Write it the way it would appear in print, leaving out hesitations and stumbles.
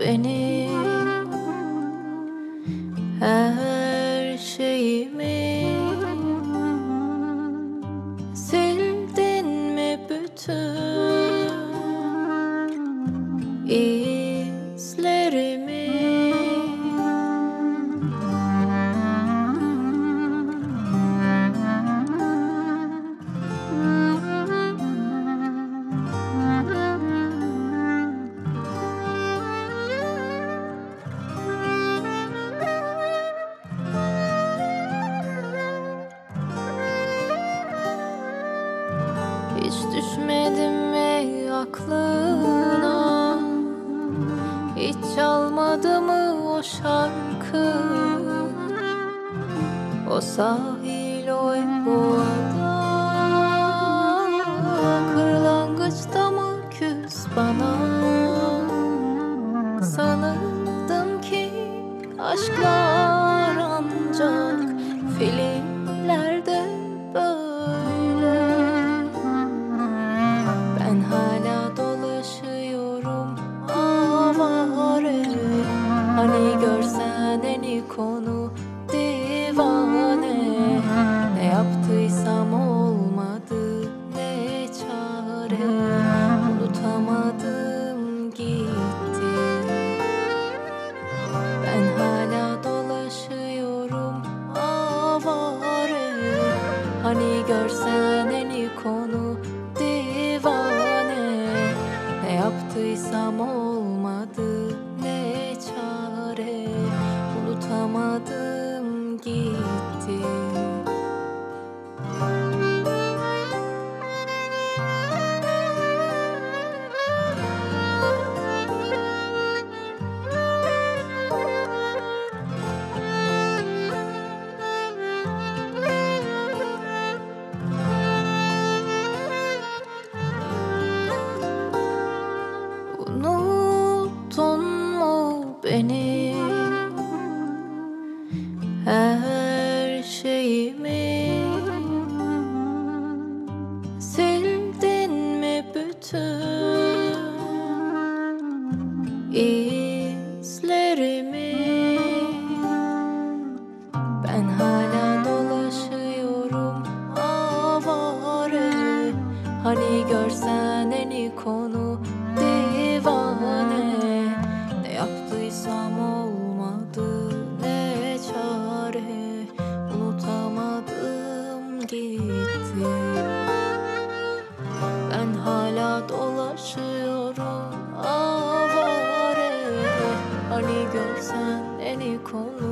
beni, her şeyimi sildin mi bütün izlerimi? Hiç düşmedim mi aklına? Hiç çalmadı mı o şarkı? O sahil, o boğada, kırlangıçta mı küs bana? Sanırdım ki aşklar ancak filmlerde böyle. Ben hala dolaşıyorum avare. Hani görsen en konu divane. Ne yaptıysam olmadı, ne çare. Unutamadım gitti. Ben hala dolaşıyorum avare. Hani görsen en konu divane. Ne yaptıysam olmadı, ne çare. Unutamadım gitti. Unuttun mu beni, her şeyimi sildin mi bütün izlerimi? Ben hala dolaşıyorum avare. Hani görsen en konu divane. Ne yaptıysam olmadı, ne çare. Unutamadım gitti. Ben hala dolaşıyorum avare. Hani görsen en konu